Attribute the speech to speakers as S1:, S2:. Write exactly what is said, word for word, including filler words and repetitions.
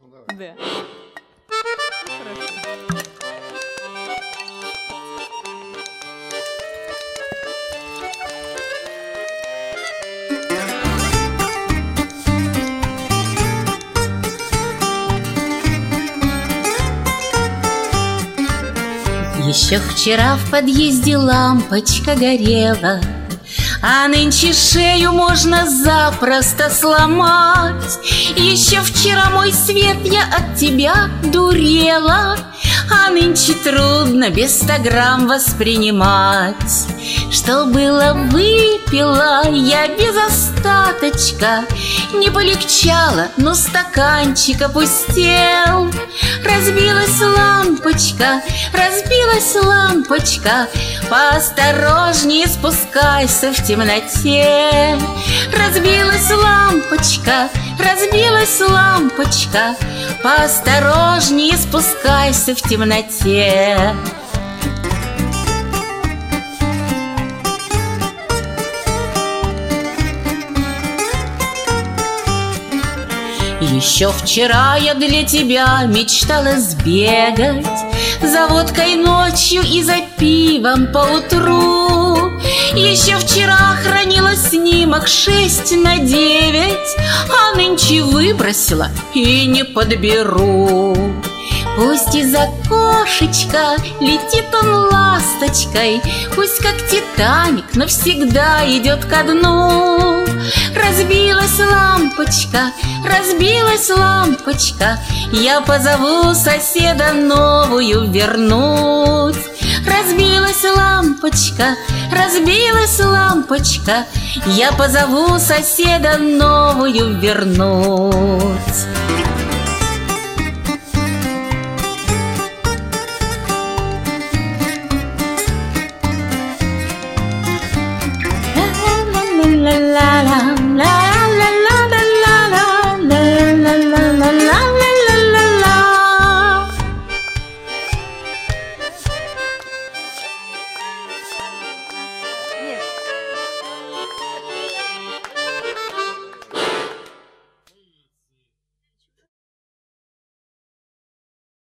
S1: Ну, давай.
S2: Да. Хорошо.
S3: Еще вчера в подъезде лампочка горела, а нынче шею можно запросто сломать. Еще вчера, мой свет, я от тебя дурела, а нынче трудно без ста грамм воспринимать. Что было, выпила я без остаточка, не полегчало, но стаканчик опустел. Разбилась лампочка, разбилась лампочка, поосторожнее спускайся в темноте. Разбилась лампочка, разбилась лампочка, поосторожнее спускайся в темноте. Еще вчера я для тебя мечтала сбегать за водкой ночью и за пивом поутру. Еще вчера хранила снимок шесть на девять, а нынче выбросила и не подберу. Пусть из окошечка летит он ласточкой, пусть как Титаник навсегда идет ко дну. Разбилась лампочка, разбилась лампочка, я позову соседа новую вернуть. Разбилась лампочка, разбилась лампочка, я позову соседа новую вернуть.